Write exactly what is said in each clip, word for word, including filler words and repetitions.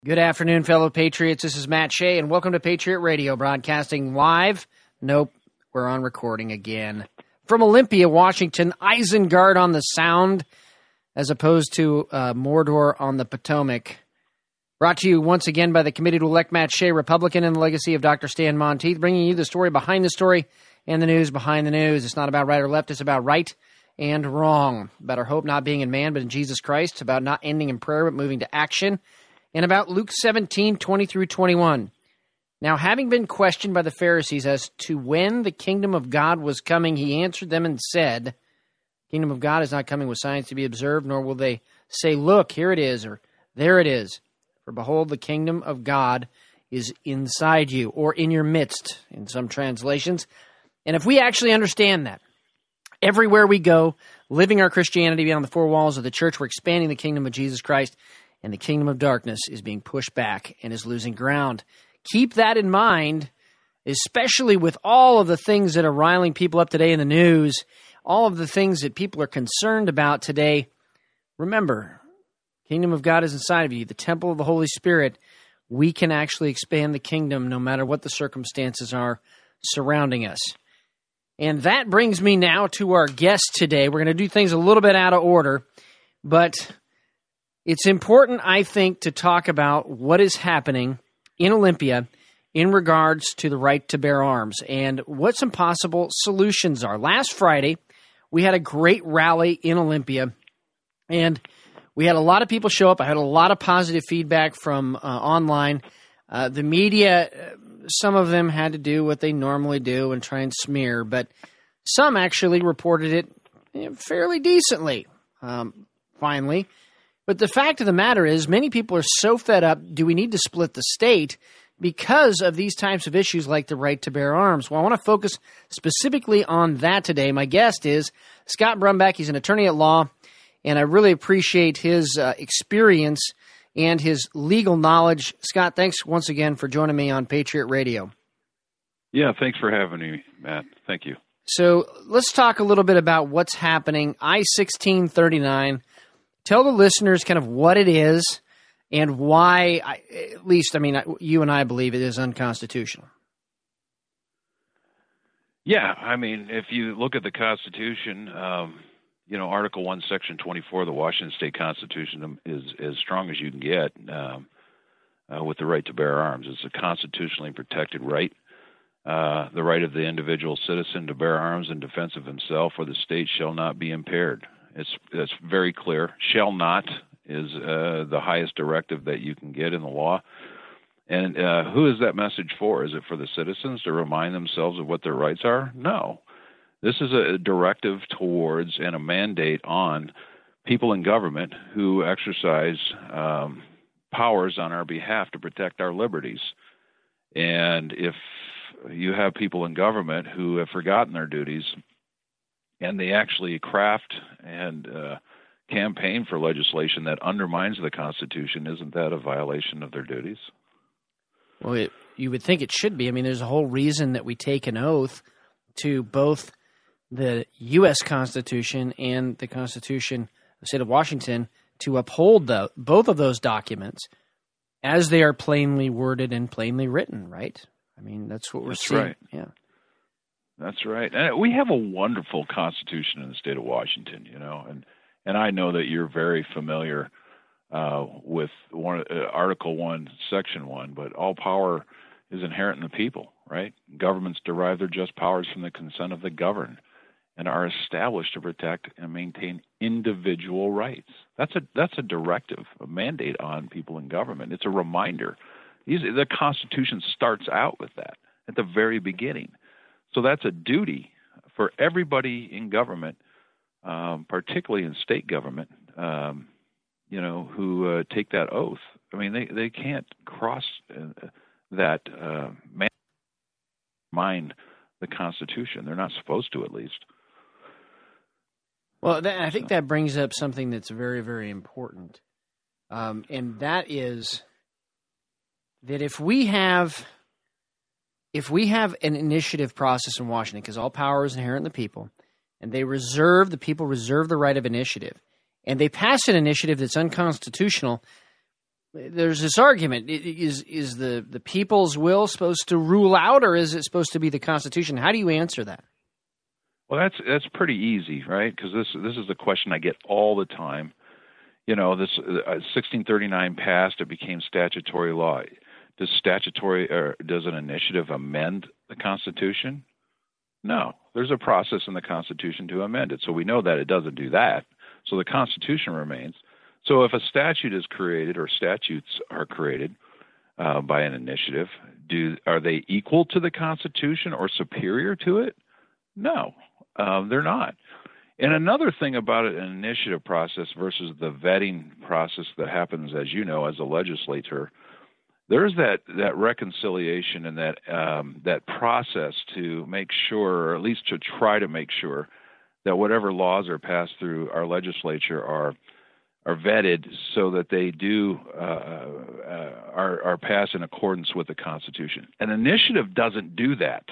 Good afternoon, fellow patriots. This is Matt Shea, and welcome to Patriot Radio, broadcasting live. Nope, we're on recording again. From Olympia, Washington, Isengard on the Sound, as opposed to uh, Mordor on the Potomac. Brought to you once again by the committee to elect Matt Shea, Republican, and the legacy of Doctor Stan Monteith, bringing you the story behind the story and the news behind the news. It's not about right or left, it's about right and wrong. About our hope not being in man, but in Jesus Christ. About not ending in prayer, but moving to action. And about Luke seventeen, twenty through twenty-one. Now, having been questioned by the Pharisees as to when the kingdom of God was coming, he answered them and said, "The kingdom of God is not coming with signs to be observed, nor will they say, 'Look, here it is,' or 'There it is.' For behold, the kingdom of God is inside you," or "in your midst," in some translations. And if we actually understand that, everywhere we go, living our Christianity beyond the four walls of the church, we're expanding the kingdom of Jesus Christ, and the kingdom of darkness is being pushed back and is losing ground. Keep that in mind, especially with all of the things that are riling people up today in the news, all of the things that people are concerned about today. Remember, kingdom of God is inside of you, the temple of the Holy Spirit. We can actually expand the kingdom no matter what the circumstances are surrounding us. And that brings me now to our guest today. We're going to do things a little bit out of order, but it's important, I think, to talk about what is happening in Olympia in regards to the right to bear arms and what some possible solutions are. Last Friday, we had a great rally in Olympia, and we had a lot of people show up. I had a lot of positive feedback from uh, online. Uh, the media, some of them had to do what they normally do and try and smear, but some actually reported it you know, fairly decently, um, finally. But the fact of the matter is, many people are so fed up, do we need to split the state because of these types of issues like the right to bear arms? Well, I want to focus specifically on that today. My guest is Scott Brumback. He's an attorney at law, and I really appreciate his uh, experience and his legal knowledge. Scott, thanks once again for joining me on Patriot Radio. Yeah, thanks for having me, Matt. Thank you. So let's talk a little bit about what's happening. I sixteen thirty-nine. Tell the listeners kind of what it is and why, at least, I mean, you and I believe it is unconstitutional. Yeah, I mean, if you look at the Constitution, um, you know, Article one, Section twenty-four of the Washington State Constitution is as strong as you can get um, uh, with the right to bear arms. It's a constitutionally protected right. Uh, the right of the individual citizen to bear arms in defense of himself or the state shall not be impaired. It's it's very clear. Shall not is uh, the highest directive that you can get in the law. And uh, who is that message for? Is it for the citizens to remind themselves of what their rights are? No. This is a directive towards and a mandate on people in government who exercise um, powers on our behalf to protect our liberties. And if you have people in government who have forgotten their duties, and they actually craft and uh, campaign for legislation that undermines the Constitution, isn't that a violation of their duties? Well, it, you would think it should be. I mean, there's a whole reason that we take an oath to both the U S Constitution and the Constitution of the state of Washington to uphold the, both of those documents as they are plainly worded and plainly written, right? I mean, that's what we're that's seeing. Right. Yeah. That's right. And we have a wonderful Constitution in the state of Washington, you know, and, and I know that you're very familiar uh, with one, uh, Article one, Section one, but all power is inherent in the people, right? Governments derive their just powers from the consent of the governed and are established to protect and maintain individual rights. That's a that's a directive, a mandate on people in government. It's a reminder. These, the Constitution starts out with that at the very beginning. So that's a duty for everybody in government, um, particularly in state government, um, you know, who uh, take that oath. I mean, they, they can't cross uh, that uh, mind the Constitution. They're not supposed to, at least. Well, that, I think that brings up something that's very, very important, um, and that is that if we have if we have an initiative process in Washington, because all power is inherent in the people, and they reserve, the people reserve the right of initiative, and they pass an initiative that's unconstitutional, there's this argument: is is the the people's will supposed to rule out, or is it supposed to be the Constitution? How do you answer that? Well, that's that's pretty easy, right? Because this this is the question I get all the time. You know, this uh, sixteen thirty-nine passed; it became statutory law. Does statutory or does an initiative amend the Constitution? No, there's a process in the Constitution to amend it, so we know that it doesn't do that. So the Constitution remains. So if a statute is created or statutes are created uh, by an initiative, do are they equal to the Constitution or superior to it? No, um, they're not. And another thing about an initiative process versus the vetting process that happens, as you know, as a legislator, there's that, that reconciliation and that um, that process to make sure, or at least to try to make sure, that whatever laws are passed through our legislature are are vetted so that they do uh, uh, are, are passed in accordance with the Constitution. An initiative doesn't do that.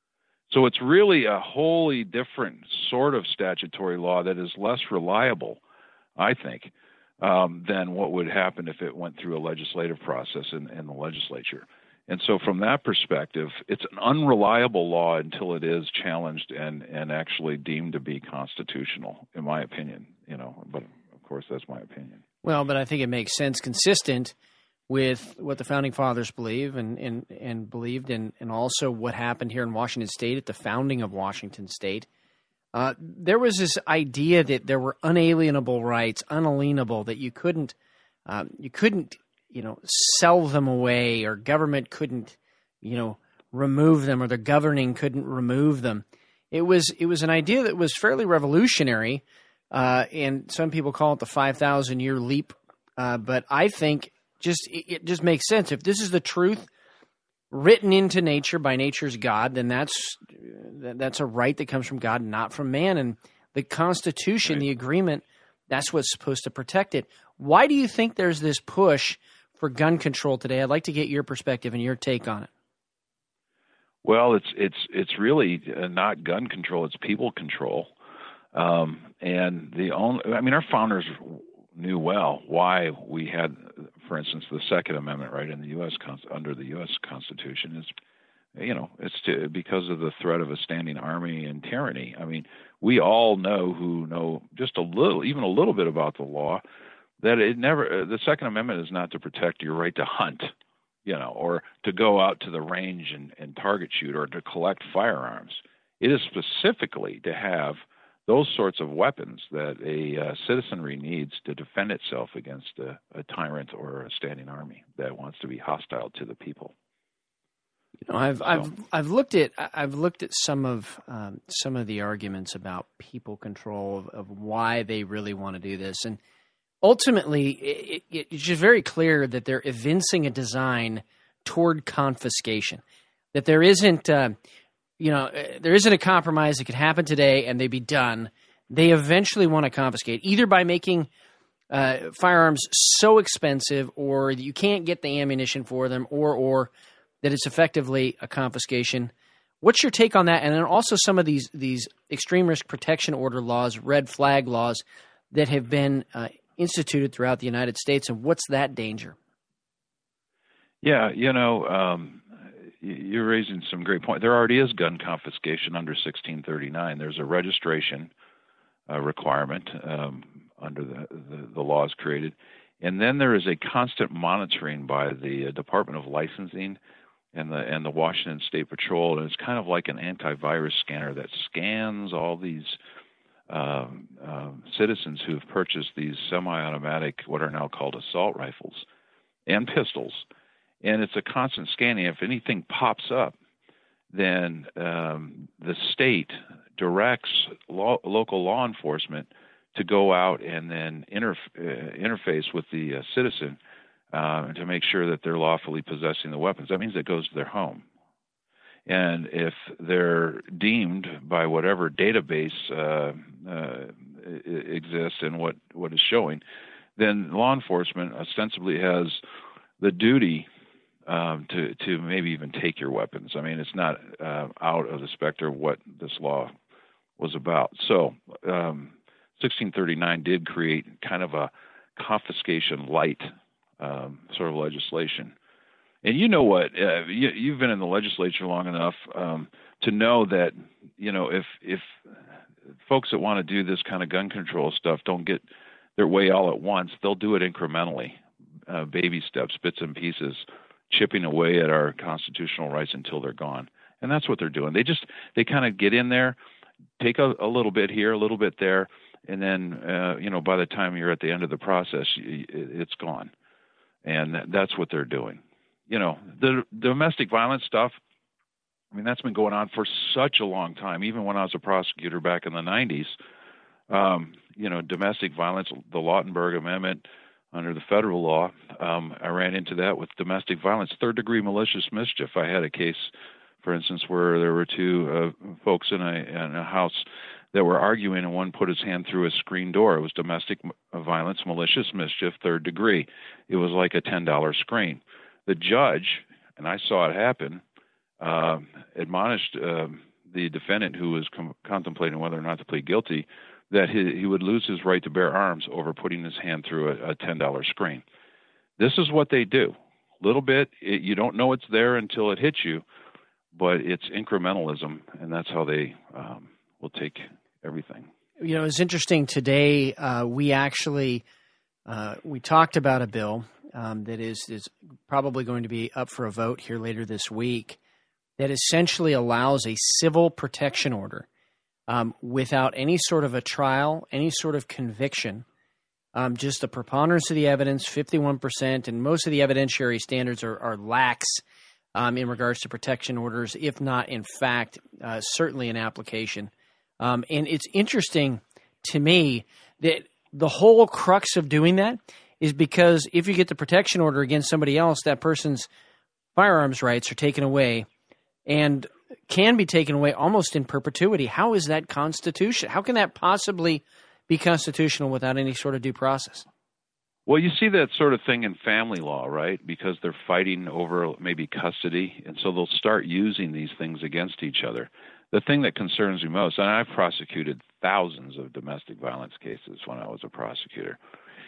So it's really a wholly different sort of statutory law that is less reliable, I think, um, than what would happen if it went through a legislative process in, in the legislature. And so from that perspective, it's an unreliable law until it is challenged and, and actually deemed to be constitutional, in my opinion. You know, but of course, that's my opinion. Well, but I think it makes sense, consistent with what the Founding Fathers believe and, and, and believed, and, and also what happened here in Washington State at the founding of Washington State. Uh, there was this idea that there were unalienable rights, unalienable, that you couldn't, um, you couldn't, you know, sell them away, or government couldn't, you know, remove them, or the governing couldn't remove them. It was it was an idea that was fairly revolutionary, uh, and some people call it the five thousand year leap. Uh, but I think just it, it just makes sense. If this is the truth written into nature by nature's God, then that's that's a right that comes from God, not from man. And the Constitution, right, the agreement, that's what's supposed to protect it. Why do you think there's this push for gun control today? I'd like to get your perspective and your take on it. Well, it's it's it's really not gun control; it's people control. Um, and the only, I mean, our founders knew well why we had, for instance, the Second Amendment right in the U S under the U S Constitution is, you know, it's to, because of the threat of a standing army and tyranny. I mean, we all know who know just a little, even a little bit about the law, that it never, the Second Amendment is not to protect your right to hunt, you know, or to go out to the range and, and target shoot, or to collect firearms. It is specifically to have those sorts of weapons that a uh, citizenry needs to defend itself against a, a tyrant or a standing army that wants to be hostile to the people. You know, I've so. I've I've looked at I've looked at some of um, some of the arguments about people control of, of why they really want to do this, and ultimately, it, it, it's just very clear that they're evincing a design toward confiscation. That there isn't, uh, you know, there isn't a compromise that could happen today and they'd be done. They eventually want to confiscate, either by making uh, firearms so expensive, or that you can't get the ammunition for them, or or that it's effectively a confiscation. What's your take on that? And then also some of these these extreme risk protection order laws, red flag laws, that have been uh, instituted throughout the United States, and what's that danger? Yeah, you know, um, you're raising some great points. There already is gun confiscation under sixteen thirty-nine. There's a registration uh, requirement um, under the, the, the laws created. And then there is a constant monitoring by the uh, Department of Licensing and the and the Washington State Patrol, and it's kind of like an antivirus scanner that scans all these Um, um, citizens who have purchased these semi-automatic, what are now called assault rifles, and pistols. And it's a constant scanning. If anything pops up, then um, the state directs law, local law enforcement to go out and then interf- uh, interface with the uh, citizen uh, to make sure that they're lawfully possessing the weapons. That means it goes to their home. And if they're deemed by whatever database uh, uh, exists and what, what is showing, then law enforcement ostensibly has the duty um, to, to maybe even take your weapons. I mean, it's not uh, out of the specter of what this law was about. So um, sixteen thirty-nine did create kind of a confiscation light um, sort of legislation. And you know what? Uh, you, you've been in the legislature long enough um, to know that, you know, if if folks that want to do this kind of gun control stuff don't get their way all at once, they'll do it incrementally, uh, baby steps, bits and pieces, chipping away at our constitutional rights until they're gone. And that's what they're doing. They just, they kind of get in there, take a, a little bit here, a little bit there, and then, uh, you know, by the time you're at the end of the process, it's gone. And that's what they're doing. You know, the domestic violence stuff, I mean, that's been going on for such a long time. Even when I was a prosecutor back in the nineties, um, you know, domestic violence, the Lautenberg Amendment under the federal law, um, I ran into that with domestic violence, third-degree malicious mischief. I had a case, for instance, where there were two uh, folks in a, in a house that were arguing, and one put his hand through a screen door. It was domestic violence, malicious mischief, third degree. It was like a ten dollar screen. The judge, and I saw it happen, uh, admonished uh, the defendant, who was com- contemplating whether or not to plead guilty, that he, he would lose his right to bear arms over putting his hand through a, a ten dollar screen. This is what they do. Little bit, it, you don't know it's there until it hits you, but it's incrementalism, and that's how they um, will take everything. You know, it's interesting. Today, uh, we actually uh, we talked about a bill um, that is is probably going to be up for a vote here later this week that essentially allows a civil protection order um, without any sort of a trial, any sort of conviction, um, just the preponderance of the evidence, fifty-one percent, and most of the evidentiary standards are, are lax um, in regards to protection orders, if not, in fact, uh, certainly in application. Um, and it's interesting to me that the whole crux of doing that is because if you get the protection order against somebody else, that person's firearms rights are taken away and can be taken away almost in perpetuity. How is that constitutional? How can that possibly be constitutional without any sort of due process? Well, you see that sort of thing in family law, right? Because they're fighting over maybe custody, and so they'll start using these things against each other. The thing that concerns me most, and I've prosecuted thousands of domestic violence cases when I was a prosecutor,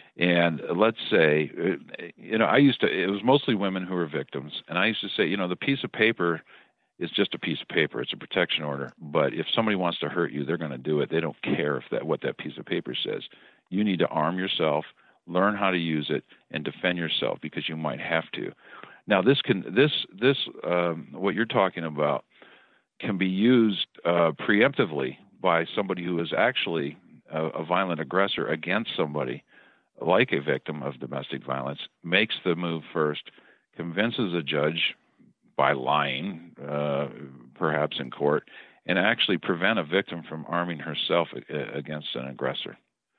and let's say, you know, I used to, it was mostly women who were victims, and I used to say, you know, the piece of paper is just a piece of paper. It's a protection order, but if somebody wants to hurt you, they're going to do it. They don't care if that what that piece of paper says. You need to arm yourself, learn how to use it, and defend yourself because you might have to. Now, this can this this um, what you're talking about can be used uh, preemptively by somebody who is actually a, a violent aggressor against somebody, like a victim of domestic violence, makes the move first, convinces a judge by lying, uh, perhaps in court, and actually prevent a victim from arming herself against an aggressor.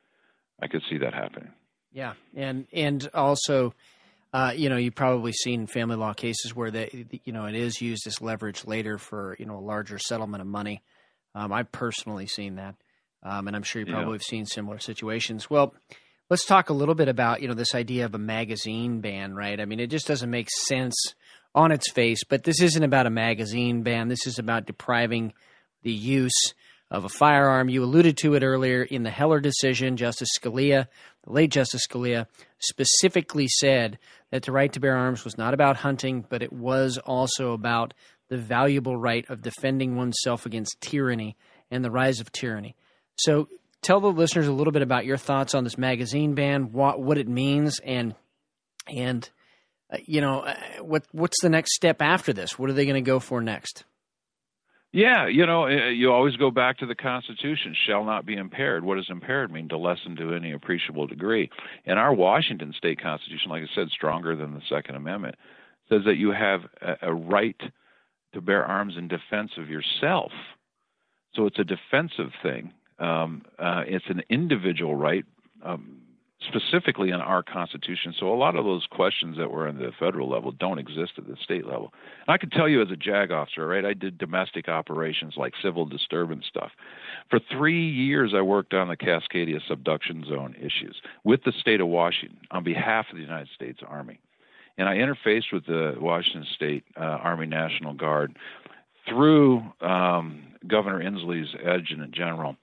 I could see that happening. Yeah, and and also, uh, you know, you've probably seen family law cases where they, you know, it is used as leverage later for, you know, a larger settlement of money. Um, I've personally seen that, um, and I'm sure you probably yeah. have seen similar situations. Well, let's talk a little bit about, you know, this idea of a magazine ban, right? I mean, it just doesn't make sense on its face, but this isn't about a magazine ban. This is about depriving the use of a firearm. You alluded to it earlier in the Heller decision. Justice Scalia, the late Justice Scalia, specifically said that the right to bear arms was not about hunting, but it was also about the valuable right of defending oneself against tyranny and the rise of tyranny. So tell the listeners a little bit about your thoughts on this magazine ban, what, what it means, and and uh, you know uh, what what's the next step after this? What are they going to go for next? Yeah, you know, you always go back to the Constitution, shall not be impaired. What does impaired mean? To lessen to any appreciable degree. And our Washington state Constitution, like I said, stronger than the Second Amendment, says that you have a, a right to bear arms in defense of yourself. So it's a defensive thing. Um, uh, it's an individual right, um, specifically in our Constitution. So a lot of those questions that were on the federal level don't exist at the state level. And I can tell you as a JAG officer, right, I did domestic operations like civil disturbance stuff. For three years, I worked on the Cascadia subduction zone issues with the state of Washington on behalf of the United States Army. And I interfaced with the Washington State uh, Army National Guard through um, Governor Inslee's adjutant general.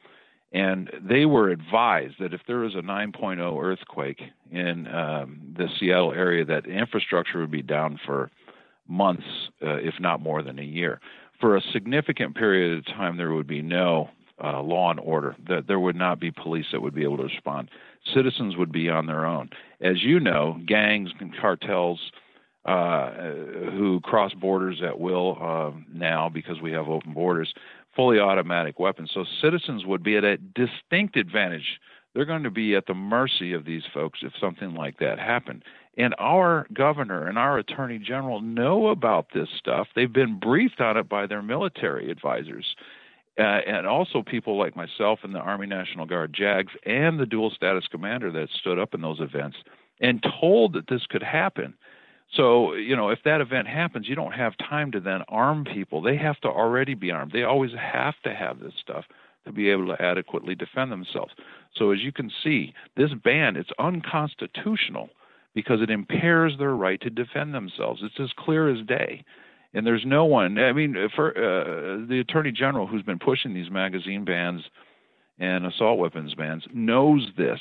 And they were advised that if there was a nine point oh earthquake in um, the Seattle area, that infrastructure would be down for months, uh, if not more than a year. For a significant period of time, there would be no uh, law and order. That there would not be police that would be able to respond. Citizens would be on their own. As you know, gangs and cartels uh, who cross borders at will uh, now because we have open borders, fully automatic weapons. So citizens would be at a distinct advantage. They're going to be at the mercy of these folks if something like that happened. And our governor and our attorney general know about this stuff. They've been briefed on it by their military advisors. Uh, and also people like myself and the Army National Guard JAGs and the dual status commander that stood up in those events and told that this could happen. So, you know, if that event happens, you don't have time to then arm people. They have to already be armed. They always have to have this stuff to be able to adequately defend themselves. So as you can see, this ban, it's unconstitutional because it impairs their right to defend themselves. It's as clear as day. And there's no one, I mean, for uh, the Attorney General who's been pushing these magazine bans and assault weapons bans knows this.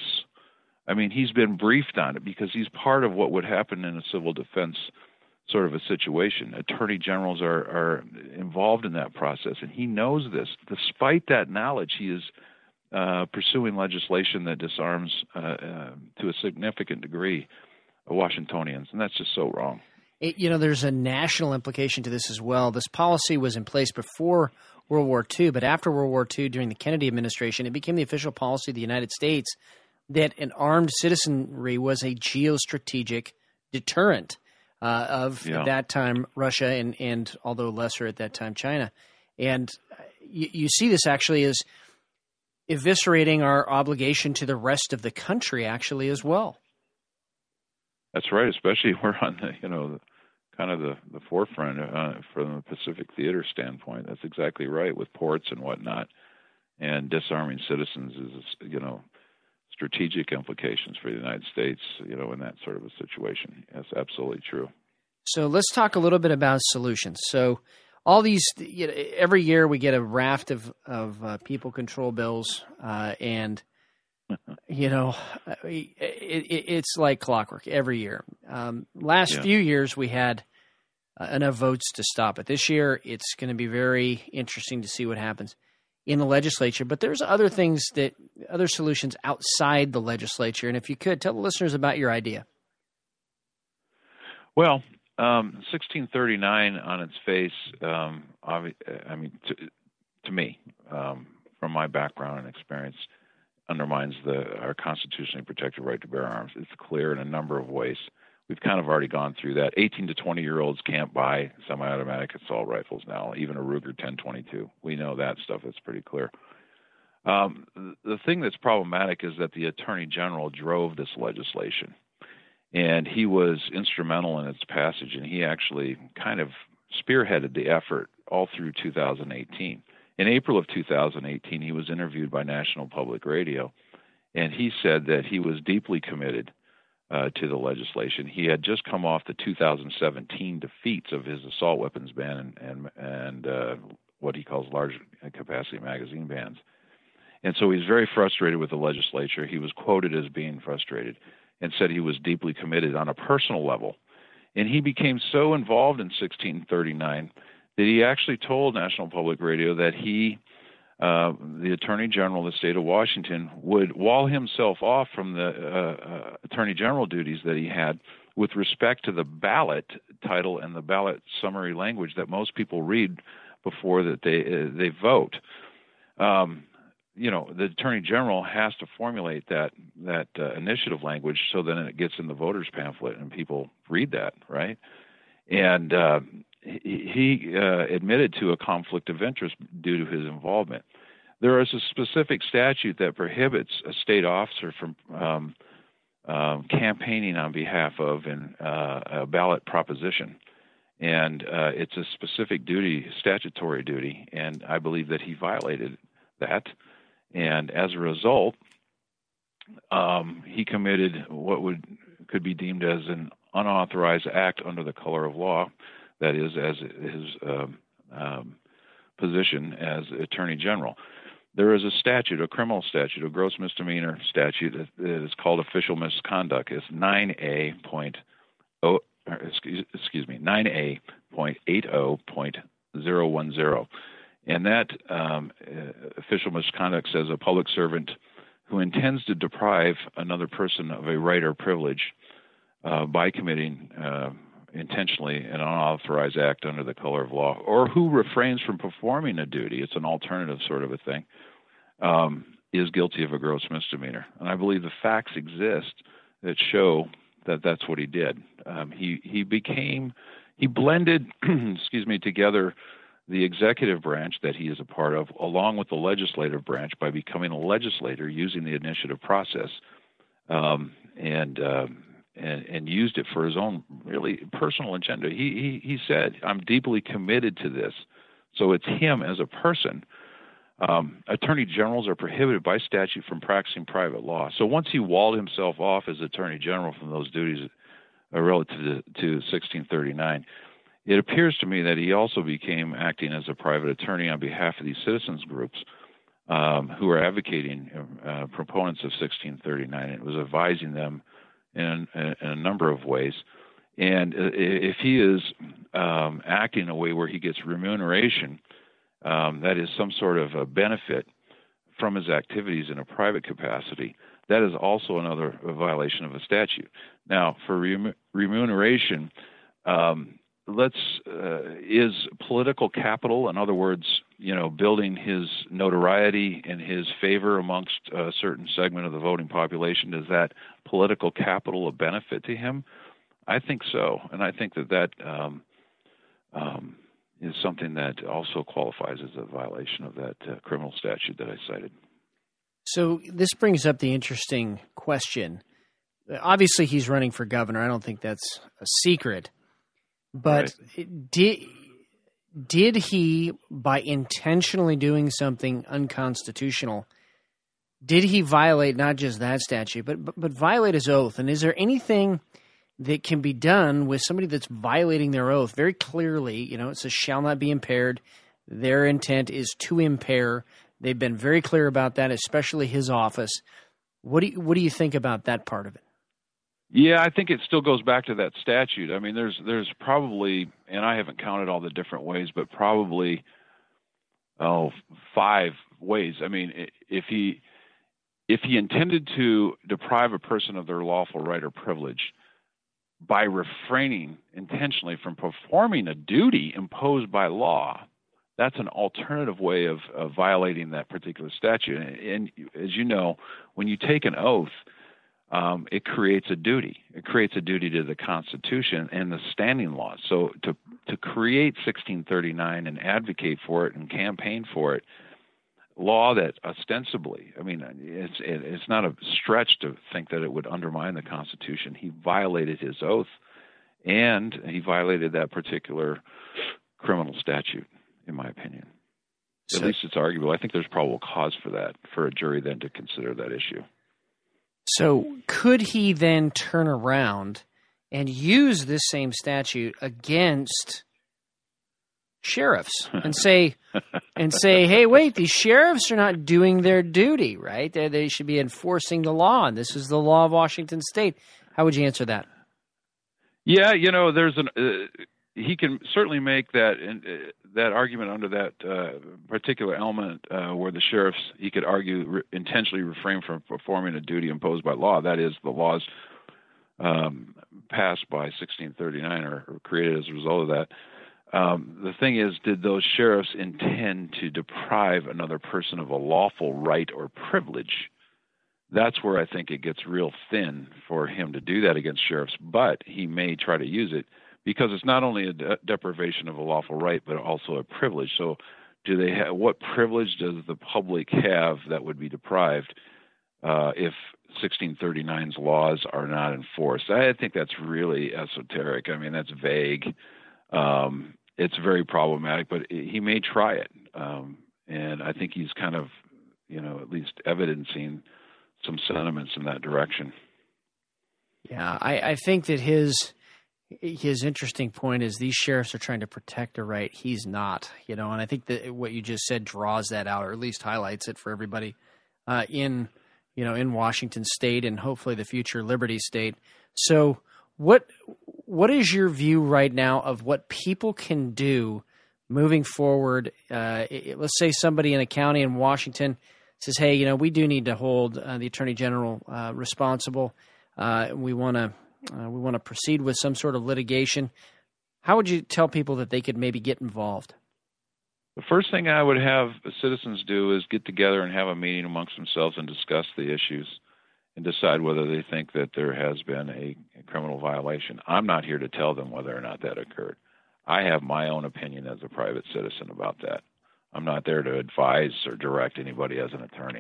I mean, he's been briefed on it because he's part of what would happen in a civil defense sort of a situation. Attorney generals are, are involved in that process, and he knows this. Despite that knowledge, he is uh, pursuing legislation that disarms, uh, uh, to a significant degree, Washingtonians, and that's just so wrong. It, you know, there's a national implication to this as well. This policy was in place before World War Two, but after World War Two, during the Kennedy administration, it became the official policy of the United States that an armed citizenry was a geostrategic deterrent uh, of, yeah. at that time, Russia and, and, although lesser at that time, China. And you, you see this actually as eviscerating our obligation to the rest of the country, actually, as well. That's right, especially we're on the, you know, the, kind of the, the forefront uh, from the Pacific Theater standpoint. That's exactly right, with ports and whatnot. And disarming citizens is, you know, strategic implications for the United States, you know, in that sort of a situation. That's absolutely true. So let's talk a little bit about solutions. So all these, you know, every year we get a raft of, of uh, people control bills, uh, and, you know, it, it, it's like clockwork every year. Um, last yeah. few years we had uh, enough votes to stop it. This year it's going to be very interesting to see what happens in the legislature, but there's other things that, other solutions outside the legislature. And if you could, tell the listeners about your idea. Well, um, sixteen thirty-nine on its face, um, I mean, to, to me, um, from my background and experience, undermines the our constitutionally protected right to bear arms. It's clear in a number of ways. We've kind of already gone through that. eighteen to twenty-year-olds can't buy semi-automatic assault rifles now, even a Ruger ten twenty-two. We know that stuff. It's pretty clear. Um, the thing that's problematic is that the Attorney General drove this legislation, and he was instrumental in its passage, and he actually kind of spearheaded the effort all through two thousand eighteen. In April of two thousand eighteen, he was interviewed by National Public Radio, and he said that he was deeply committed Uh, to the legislation. He had just come off the two thousand seventeen defeats of his assault weapons ban and and, and uh, what he calls large capacity magazine bans. And so he's very frustrated with the legislature. He was quoted as being frustrated and said he was deeply committed on a personal level. And he became so involved in sixteen thirty-nine that he actually told National Public Radio that he Uh, the Attorney General of the state of Washington would wall himself off from the uh, uh, Attorney General duties that he had with respect to the ballot title and the ballot summary language that most people read before that they uh, they vote. Um, you know, the Attorney General has to formulate that that uh, initiative language so then it gets in the voters pamphlet and people read that, right? And uh, he uh, admitted to a conflict of interest due to his involvement. There is a specific statute that prohibits a state officer from um, um, campaigning on behalf of an, uh, a ballot proposition. And uh, it's a specific duty, statutory duty, and I believe that he violated that. And as a result, um, he committed what would could be deemed as an unauthorized act under the color of law, that is, as his um, um, position as Attorney General. there is a statute, a criminal statute, a gross misdemeanor statute that is called official misconduct. It's nine A point oh, excuse, excuse me, nine A point eighty point zero one zero. And that um, uh, official misconduct says a public servant who intends to deprive another person of a right or privilege uh, by committing uh, intentionally an unauthorized act under the color of law, or who refrains from performing a duty, it's an alternative sort of a thing, um, is guilty of a gross misdemeanor. And I believe the facts exist that show that that's what he did. Um, he he became, he blended, excuse me, together the executive branch that he is a part of, along with the legislative branch, by becoming a legislator using the initiative process, um, and, uh, and and used it for his own really personal agenda. He, he he said, "I'm deeply committed to this." So it's him as a person. Um, attorney generals are prohibited by statute from practicing private law. So once he walled himself off as attorney general from those duties uh, relative to, to sixteen thirty-nine, it appears to me that he also became acting as a private attorney on behalf of these citizens groups um, who are advocating uh, proponents of sixteen thirty-nine. It was advising them in, in a number of ways. And if he is um, acting in a way where he gets remuneration, um, that is some sort of a benefit from his activities in a private capacity, that is also another violation of a statute. Now, for rem- remuneration, um, let's uh, is political capital, in other words, you know, building his notoriety and his favor amongst a certain segment of the voting population, is that political capital a benefit to him? I think so, and I think that that um, um, is something that also qualifies as a violation of that uh, criminal statute that I cited. So this brings up the interesting question. Obviously, he's running for governor. I don't think that's a secret. But right. did did he, by intentionally doing something unconstitutional, did he violate not just that statute, but, but but violate his oath? And is there anything that can be done with somebody that's violating their oath very clearly? You know, it says shall not be impaired. Their intent is to impair. They've been very clear about that, especially his office. What do you, what do you think about that part of it? Yeah, I think it still goes back to that statute. I mean, there's there's probably, and I haven't counted all the different ways, but probably oh five ways. I mean, if he if he intended to deprive a person of their lawful right or privilege by refraining intentionally from performing a duty imposed by law, that's an alternative way of, of violating that particular statute. And, and as you know, when you take an oath, um, it creates a duty. It creates a duty to the Constitution and the standing laws. So to to create sixteen thirty-nine and advocate for it and campaign for it, law that ostensibly, I mean, it's it's not a stretch to think that it would undermine the Constitution. He violated his oath, and he violated that particular criminal statute, in my opinion. At so, least it's arguable. I think there's probable cause for that, for a jury then to consider that issue. So could he then turn around and use this same statute against sheriffs and say, and say, hey, wait, these sheriffs are not doing their duty, right? They, they should be enforcing the law, and this is the law of Washington State. How would you answer that? Yeah, you know, there's an uh, he can certainly make that uh, that argument under that uh, particular element uh, where the sheriffs, he could argue, re- intentionally refrain from performing a duty imposed by law. That is, the laws um, passed by sixteen thirty-nine or, or created as a result of that. Um, the thing is, did those sheriffs intend to deprive another person of a lawful right or privilege? That's where I think it gets real thin for him to do that against sheriffs, but he may try to use it because it's not only a de- deprivation of a lawful right, but also a privilege. So do they have, what privilege does the public have that would be deprived uh, if sixteen thirty-nine's laws are not enforced? I think that's really esoteric. I mean, that's vague. Um, it's very problematic, but he may try it. Um, and I think he's kind of, you know, at least evidencing some sentiments in that direction. Yeah, I, I think that his his interesting point is these sheriffs are trying to protect a right. He's not, you know, and I think that what you just said draws that out, or at least highlights it for everybody uh, in, you know, in Washington State and hopefully the future Liberty State. So what what is your view right now of what people can do moving forward? Uh, it, let's say somebody in a county in Washington says, hey, you know, we do need to hold uh, the Attorney General uh, responsible. Uh, we want to uh, we want to proceed with some sort of litigation. How would you tell people that they could maybe get involved? The first thing I would have citizens do is get together and have a meeting amongst themselves and discuss the issues and decide whether they think that there has been a, a criminal violation. I'm not here to tell them whether or not that occurred. I have my own opinion as a private citizen about that. I'm not there to advise or direct anybody as an attorney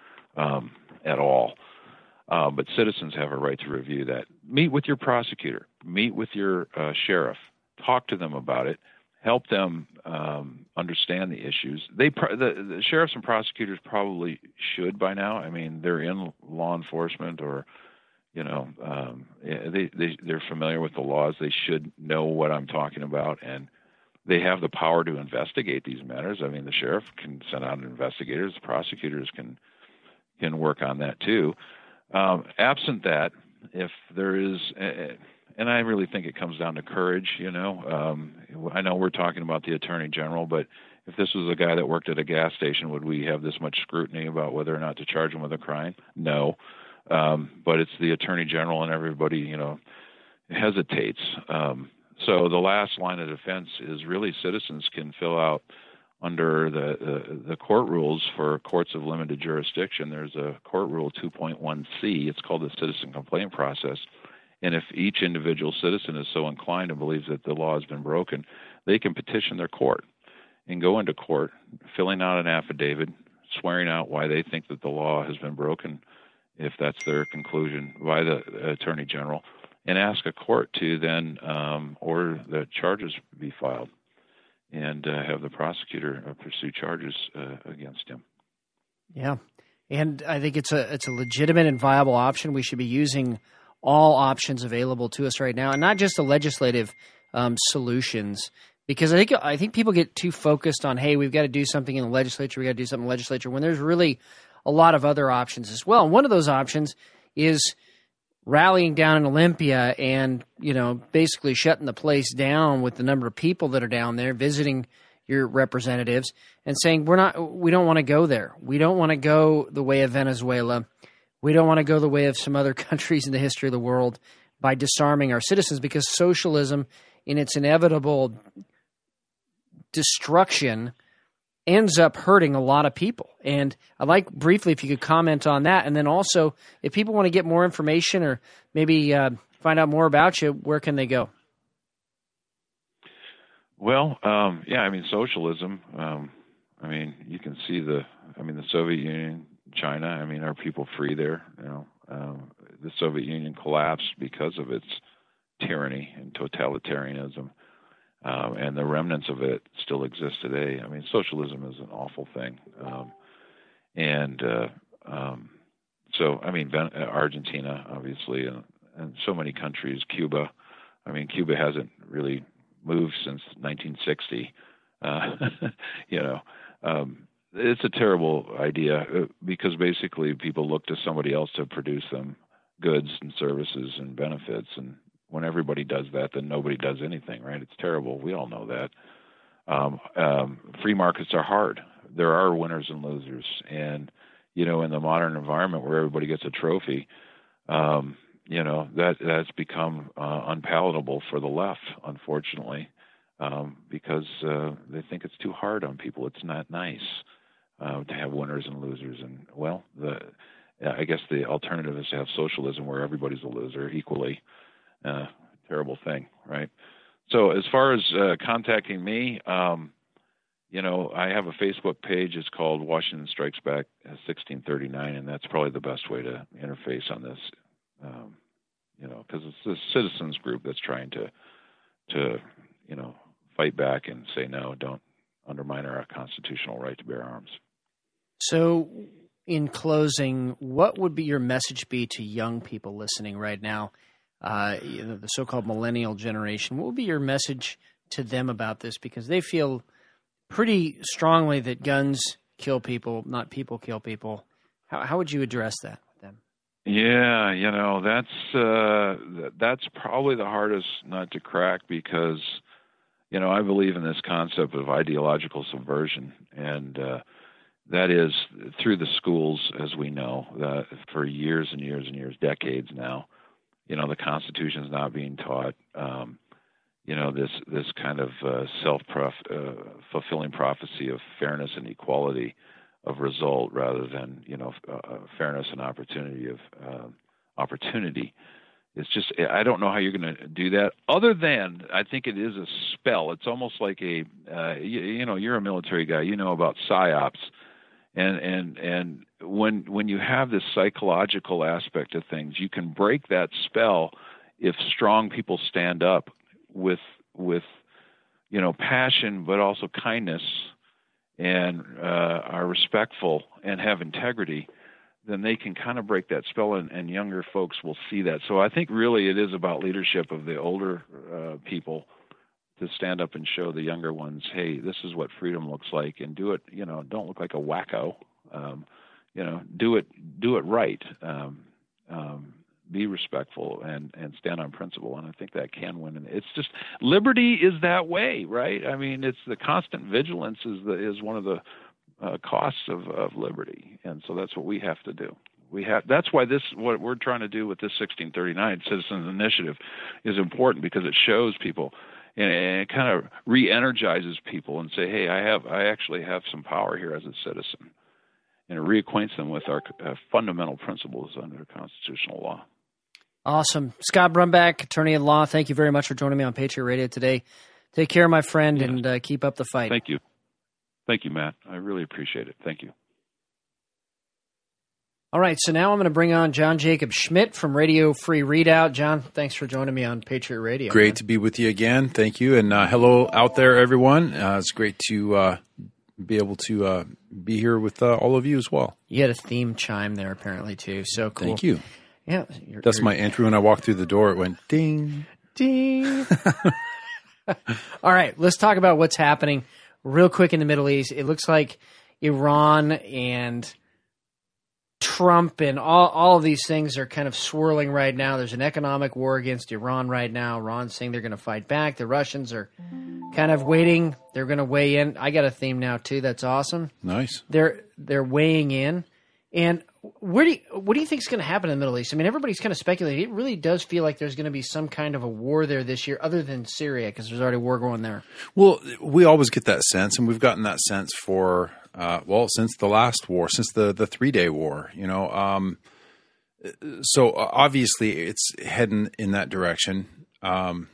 um, at all. Uh, but citizens have a right to review that. Meet with your prosecutor. Meet with your uh, sheriff. Talk to them about it. Help them um, understand the issues. They the, the sheriffs and prosecutors probably should by now. I mean, they're in law enforcement, or you know, um, they, they they're familiar with the laws. They should know what I'm talking about, and they have the power to investigate these matters. I mean, the sheriff can send out investigators. The prosecutors can can work on that too. Um, absent that, if there is. Uh, And I really think it comes down to courage, you know. Um, I know we're talking about the Attorney General, but if this was a guy that worked at a gas station, would we have this much scrutiny about whether or not to charge him with a crime? No. Um, but it's the Attorney General, and everybody, you know, hesitates. Um, so the last line of defense is really citizens can fill out under the, the, the court rules for courts of limited jurisdiction. There's a court rule two point one C. It's called the citizen complaint process. And if each individual citizen is so inclined and believes that the law has been broken, they can petition their court and go into court, filling out an affidavit, swearing out why they think that the law has been broken, if that's their conclusion, by the Attorney General, and ask a court to then um, order that charges be filed and uh, have the prosecutor uh, pursue charges uh, against him. Yeah, and I think it's a it's a legitimate and viable option. We should be using all options available to us right now, and not just the legislative um, solutions, because I think I think people get too focused on, hey, we've got to do something in the legislature, we got to do something in the legislature, when there's really a lot of other options as well. And one of those options is rallying down in Olympia and, you know, basically shutting the place down with the number of people that are down there visiting your representatives and saying, we're not, we don't want to go there. We don't want to go the way of Venezuela. We don't want to go the way of some other countries in the history of the world by disarming our citizens, because socialism, in its inevitable destruction, ends up hurting a lot of people. And I'd like briefly if you could comment on that. And then also, if people want to get more information or maybe uh, find out more about you, where can they go? Well, um, yeah, I mean, socialism, um, I mean, you can see the, I mean, the Soviet Union, China, I mean, are people free there? You know, um, the Soviet Union collapsed because of its tyranny and totalitarianism, um, and the remnants of it still exist today. I mean, socialism is an awful thing, um, and uh, um, so I mean, ben- Argentina, obviously, and, and so many countries. Cuba, I mean, Cuba hasn't really moved since nineteen sixty. Uh, you know. Um, It's a terrible idea because basically people look to somebody else to produce them goods and services and benefits. And when everybody does that, then nobody does anything, right? It's terrible. We all know that. Um, um, free markets are hard. There are winners and losers. And, you know, in the modern environment where everybody gets a trophy, um, you know, that that's become uh, unpalatable for the left, unfortunately, um, because uh, they think it's too hard on people. It's not nice. Uh, to have winners and losers, and well, the I guess the alternative is to have socialism where everybody's a loser equally. Uh, terrible thing, right? So as far as uh, contacting me, um, you know, I have a Facebook page. It's called Washington Strikes Back sixteen thirty-nine, and that's probably the best way to interface on this. Um, you know, because it's a citizens group that's trying to to you know fight back and say no, don't undermine our constitutional right to bear arms. So, in closing, what would be your message be to young people listening right now uh, you know, the so-called millennial generation. What would be your message to them about this? Because they feel pretty strongly that guns kill people, not people kill people. How, how would you address that with them? Yeah, you know, that's uh, that's probably the hardest nut to crack because, you know, I believe in this concept of ideological subversion, and uh, that is through the schools, as we know, that for years and years and years, decades now. You know, the Constitution is not being taught. Um, you know, this this kind of uh, self-fulfilling uh, prophecy of fairness and equality of result rather than, you know, uh, fairness and opportunity of uh, opportunity. It's just, I don't know how you're going to do that other than I think it is a spell. It's almost like a, uh, you, you know, you're a military guy, you know about psyops. And, and, and when, when you have this psychological aspect of things, you can break that spell if strong people stand up with, with, you know, passion, but also kindness, and uh, are respectful and have integrity, then they can kind of break that spell, and, and younger folks will see that. So I think really it is about leadership of the older uh, people to stand up and show the younger ones, hey, this is what freedom looks like, and do it, you know, don't look like a wacko. Um, you know, do it, do it right. Um, um, be respectful and, and stand on principle. And I think that can win. And it's just, liberty is that way, right? I mean, it's the constant vigilance is the, is one of the uh, costs of, of liberty. And so that's what we have to do. We have, that's why this, what we're trying to do with this sixteen thirty-nine Citizens Initiative is important, because it shows people and it kind of re-energizes people and say, hey, I have, I actually have some power here as a citizen. And it reacquaints them with our uh, fundamental principles under constitutional law. Awesome. Scott Brumback, attorney at law, thank you very much for joining me on Patriot Radio today. Take care, my friend, yeah. and uh, keep up the fight. Thank you. Thank you, Matt. I really appreciate it. Thank you. All right, so now I'm going to bring on John Jacob Schmidt from Radio Free Readout. John, thanks for joining me on Patriot Radio. Great man. to be with you again. Thank you. And uh, hello out there, everyone. Uh, it's great to uh, be able to uh, be here with uh, all of you as well. You had a theme chime there apparently, too. So cool. Thank you. Yeah, you're, That's you're, my entry when I walked through the door. It went ding, ding. All right, let's talk about what's happening real quick in the Middle East. It looks like Iran and Trump and all, all of these things are kind of swirling right now. There's an economic war against Iran right now. Iran's saying they're going to fight back. The Russians are kind of waiting. They're going to weigh in. I got a theme now, too. That's awesome. Nice. They're they're weighing in. And where do you, what do you think is going to happen in the Middle East? I mean, everybody's kind of speculating. It really does feel like there's going to be some kind of a war there this year, other than Syria, because there's already a war going there. Well, we always get that sense, and we've gotten that sense for, uh, well, since the last war, since the, the three-day war, you know. Um, so obviously it's heading in that direction. Um,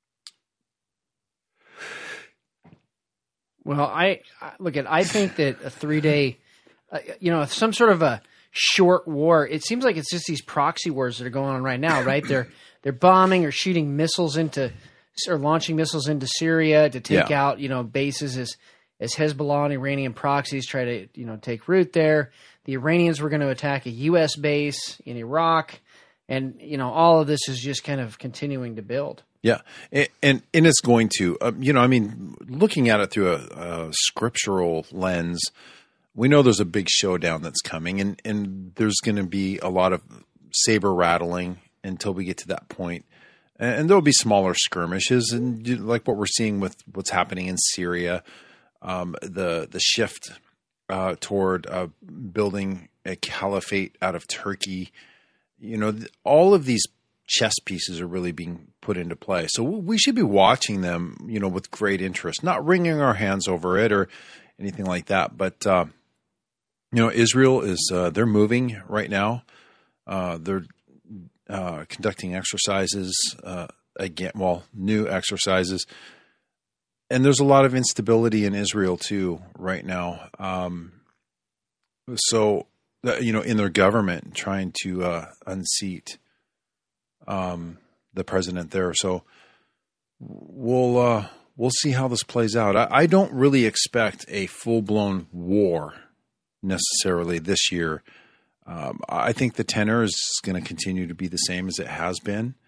well, I, I look at, I think that a three-day, uh, you know, some sort of a short war. It seems like it's just these proxy wars that are going on right now, right? They're they're bombing or shooting missiles into, or launching missiles into Syria to take yeah. out, you know, bases as as Hezbollah and Iranian proxies try to, you know, take root there. The Iranians were going to attack a U S base in Iraq, and you know, all of this is just kind of continuing to build. Yeah, and and, and it's going to, uh, you know, I mean, looking at it through a, a scriptural lens, we know there's a big showdown that's coming, and, and there's going to be a lot of saber rattling until we get to that point. And, and there'll be smaller skirmishes, and like what we're seeing with what's happening in Syria, um, the the shift uh, toward uh, building a caliphate out of Turkey. You know, th- all of these chess pieces are really being put into play. So we should be watching them, you know, with great interest, not wringing our hands over it or anything like that, but uh, you know, Israel is, uh, they're moving right now. Uh, they're uh, conducting exercises, uh, again, well, new exercises. And there's a lot of instability in Israel too right now. Um, so, you know, in their government, trying to uh, unseat um, the president there. So we'll, uh, we'll see how this plays out. I, I don't really expect a full-blown war necessarily this year. Um, I think the tenor is going to continue to be the same as it has been,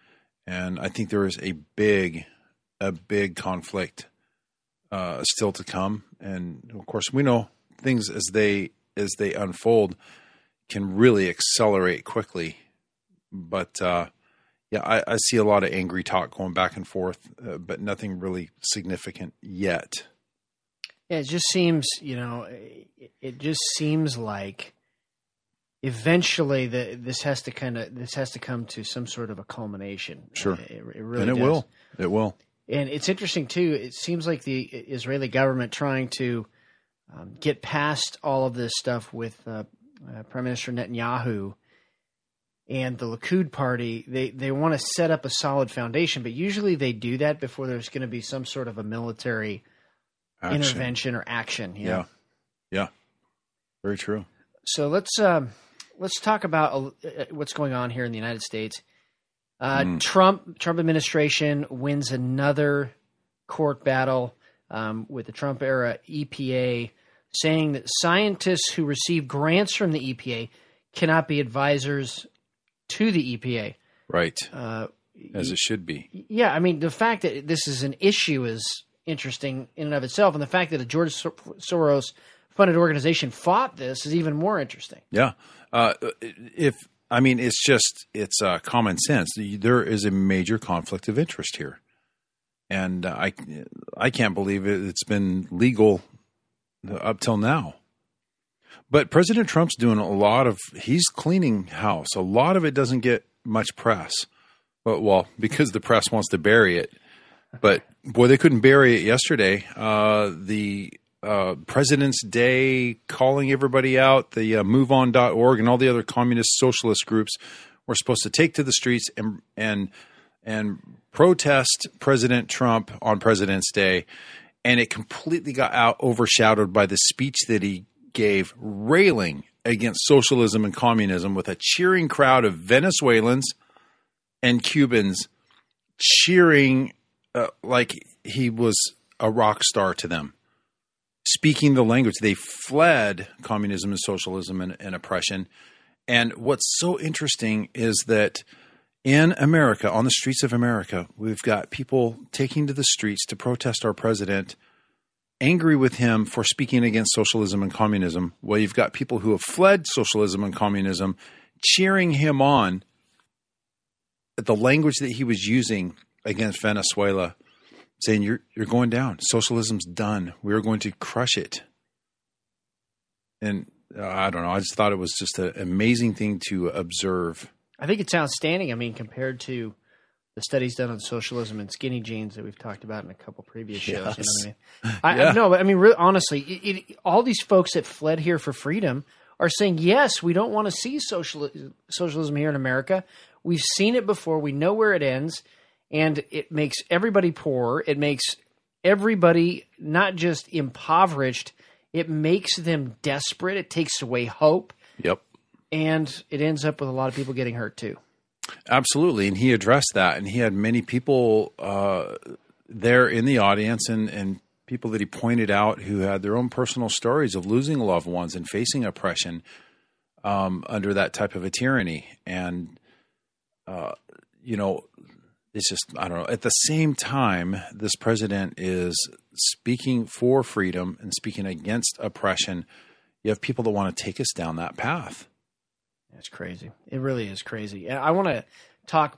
And I think there is a big, a big conflict uh, still to come. And of course, we know things as they as they unfold can really accelerate quickly. But uh, yeah, I, I see a lot of angry talk going back and forth, uh, but nothing really significant yet. Yeah, it just seems, you know, it, it just seems like eventually the, this has to kind of this has to come to some sort of a culmination. Sure, uh, it, it really and it does. will. It will. And it's interesting too. It seems like the Israeli government trying to um, get past all of this stuff with uh, uh, Prime Minister Netanyahu and the Likud party. They they want to set up a solid foundation, but usually they do that before there's going to be some sort of a military action. intervention or action. You know? Yeah, yeah, very true. So let's um, let's talk about uh, what's going on here in the United States. Uh, mm. Trump Trump administration wins another court battle um, with the Trump era E P A, saying that scientists who receive grants from the E P A cannot be advisors to the E P A. Right, uh, as it should be. Yeah, I mean, the fact that this is an issue is interesting in and of itself, and the fact that a George Soros-funded organization fought this is even more interesting. Yeah, uh, if I mean, it's just it's uh, common sense. There is a major conflict of interest here, and uh, I I can't believe it, it's been legal up till now. But President Trump's doing a lot of he's cleaning house. A lot of it doesn't get much press, but well, because the press wants to bury it. But boy, they couldn't bury it yesterday. Uh, the uh, President's Day calling everybody out, the uh, move on dot org and all the other communist socialist groups were supposed to take to the streets and and and protest President Trump on President's Day, and it completely got out overshadowed by the speech that he gave, railing against socialism and communism with a cheering crowd of Venezuelans and Cubans cheering uh, like he was a rock star to them. Speaking the language, they fled communism and socialism and, and oppression. And what's so interesting is that in America, on the streets of America, we've got people taking to the streets to protest our president, angry with him for speaking against socialism and communism. Well, you've got people who have fled socialism and communism cheering him on at the language that he was using against Venezuela, saying, you're you're going down. Socialism's done. We're going to crush it. And uh, I don't know. I just thought it was just an amazing thing to observe. I think it's outstanding. I mean, compared to the studies done on socialism and skinny jeans that we've talked about in a couple previous shows. Yes. You know what I mean? I, Yeah. I, no, but I mean, really, honestly, it, it, all these folks that fled here for freedom are saying, yes, we don't want to see social, socialism here in America. We've seen it before. We know where it ends. And it makes everybody poor. It makes everybody not just impoverished. It makes them desperate. It takes away hope. Yep. And it ends up with a lot of people getting hurt too. Absolutely. And he addressed that. And he had many people uh, there in the audience and, and people that he pointed out who had their own personal stories of losing loved ones and facing oppression um, under that type of a tyranny. And, uh, you know, it's just, I don't know. At the same time, this president is speaking for freedom and speaking against oppression. You have people that want to take us down that path. That's crazy. It really is crazy. And I want to talk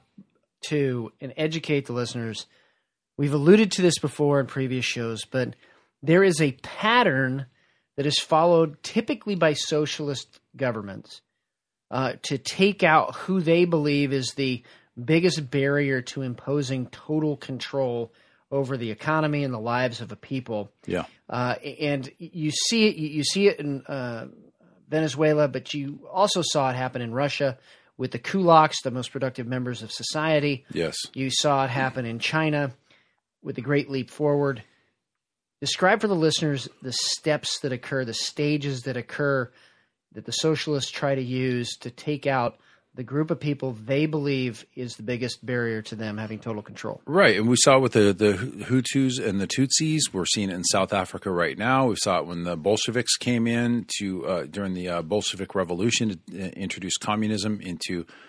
to and educate the listeners. We've alluded to this before in previous shows, but there is a pattern that is followed typically by socialist governments uh, to take out who they believe is the biggest barrier to imposing total control over the economy and the lives of a people. Yeah. Uh, and you see it, you see it in uh, Venezuela, but you also saw it happen in Russia with the kulaks, the most productive members of society. Yes. You saw it happen in China with the Great Leap Forward. Describe for the listeners the steps that occur, the stages that occur that the socialists try to use to take out the group of people they believe is the biggest barrier to them having total control. Right. And we saw it with the, the Hutus and the Tutsis. We're seeing it in South Africa right now. We saw it when the Bolsheviks came in to uh, during the uh, Bolshevik Revolution to introduce communism into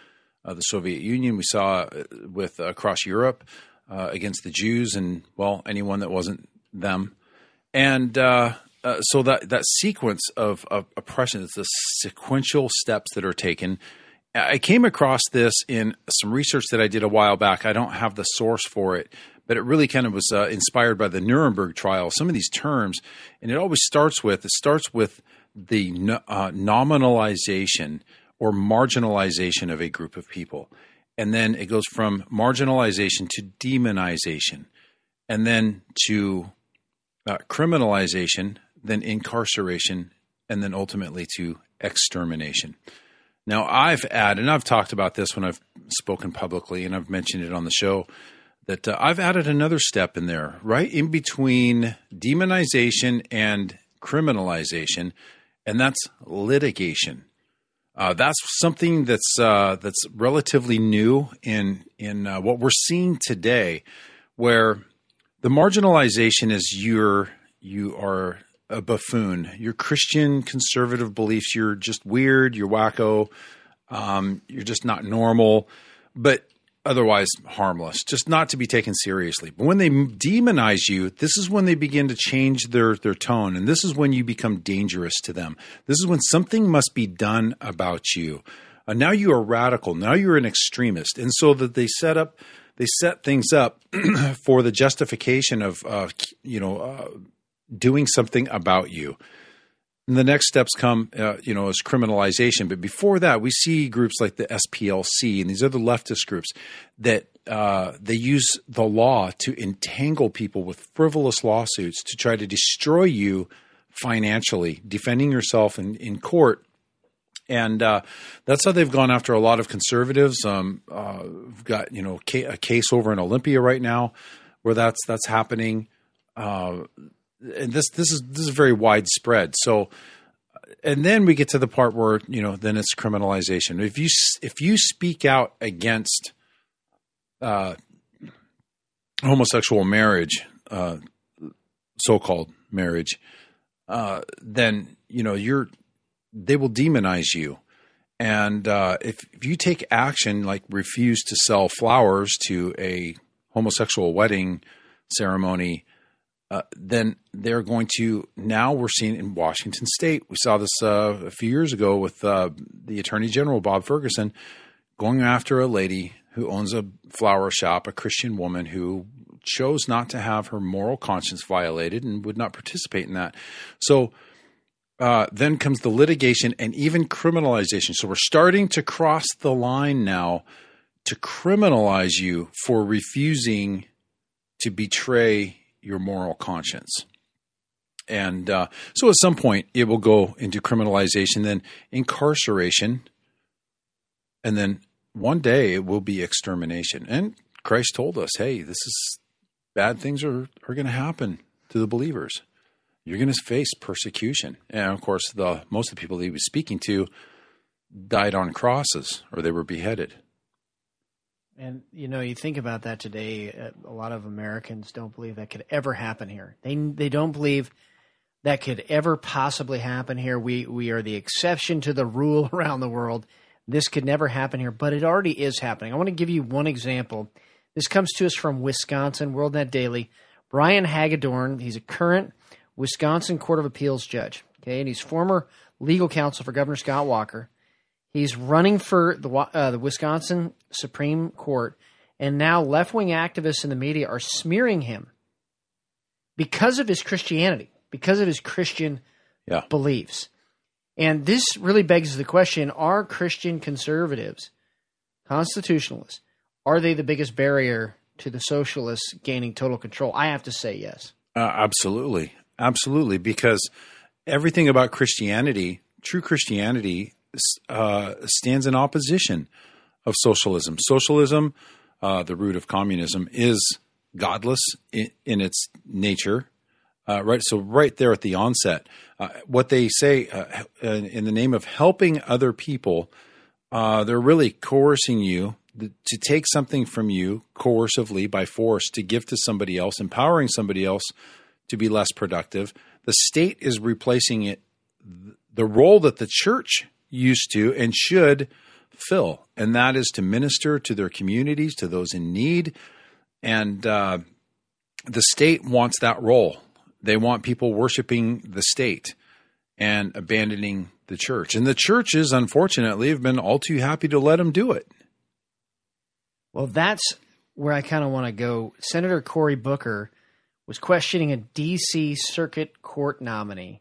uh, the Soviet Union. We saw with uh, across Europe uh, against the Jews and, well, anyone that wasn't them. And uh, uh, so that, that sequence of, of oppression is the sequential steps that are taken. I came across this in some research that I did a while back. I don't have the source for it, but it really kind of was uh, inspired by the Nuremberg trial, some of these terms. And it always starts with, it starts with the uh, nominalization or marginalization of a group of people. And then it goes from marginalization to demonization, and then to uh, criminalization, then incarceration, and then ultimately to extermination. Now, I've added, and I've talked about this when I've spoken publicly, and I've mentioned it on the show, that uh, I've added another step in there, right in between demonization and criminalization, and that's litigation. Uh, that's something that's uh, that's relatively new in in uh, what we're seeing today, where the marginalization is you're you are a buffoon. Your Christian conservative beliefs, you're just weird, you're wacko, um, you're just not normal, but otherwise harmless, just not to be taken seriously. But when they demonize you, this is when they begin to change their, their tone, and this is when you become dangerous to them. This is when something must be done about you. Uh, now you are radical. Now you're an extremist. And so that they set up, they set things up for the justification of, uh, you know, uh, doing something about you. And the next steps come, uh, you know, as criminalization. But before that, we see groups like the S P L C and these other leftist groups that uh, they use the law to entangle people with frivolous lawsuits to try to destroy you financially, defending yourself in, in court. And uh, that's how they've gone after a lot of conservatives. Um, uh, we've got, you know, a case over in Olympia right now where that's that's happening. Uh, And this this is this is very widespread. So, and then we get to the part where, you know, then it's criminalization. If you if you speak out against uh, homosexual marriage, uh, so-called marriage, uh, then you know you're they will demonize you. And uh, if if you take action like refuse to sell flowers to a homosexual wedding ceremony, Uh, then they're going to, now we're seeing in Washington State, we saw this uh, a few years ago with uh, the Attorney General, Bob Ferguson, going after a lady who owns a flower shop, a Christian woman who chose not to have her moral conscience violated and would not participate in that. So uh, then comes the litigation and even criminalization. So we're starting to cross the line now to criminalize you for refusing to betray your moral conscience. And uh, so at some point it will go into criminalization, then incarceration, and then one day it will be extermination. And Christ told us, hey, this is bad things are, are going to happen to the believers. You're going to face persecution. And of course, the most of the people that he was speaking to died on crosses or they were beheaded. And, you know, you think about that today, a lot of Americans don't believe that could ever happen here. They they don't believe that could ever possibly happen here. We we are the exception to the rule around the world. This could never happen here, but it already is happening. I want to give you one example. This comes to us from Wisconsin, WorldNet Daily. Brian Hagedorn, he's a current Wisconsin Court of Appeals judge, okay, and he's former legal counsel for Governor Scott Walker. He's running for the uh, the Wisconsin Supreme Court, and now left-wing activists in the media are smearing him because of his Christianity, because of his Christian yeah. beliefs. And this really begs the question, are Christian conservatives, constitutionalists, are they the biggest barrier to the socialists gaining total control? I have to say yes. Uh, absolutely. Absolutely. Because everything about Christianity, true Christianity, uh, stands in opposition of socialism. Socialism, uh, the root of communism, is godless in, in its nature. Uh, right. So right there at the onset, uh, what they say uh, in the name of helping other people, uh, they're really coercing you to take something from you coercively by force to give to somebody else, empowering somebody else to be less productive. The state is replacing it, the role that the church used to and should fill. and that is to minister to their communities, to those in need. And uh, the state wants that role. They want people worshiping the state and abandoning the church. And the churches, unfortunately, have been all too happy to let them do it. Well, that's where I kind of want to go. Senator Cory Booker was questioning a D C Circuit Court nominee,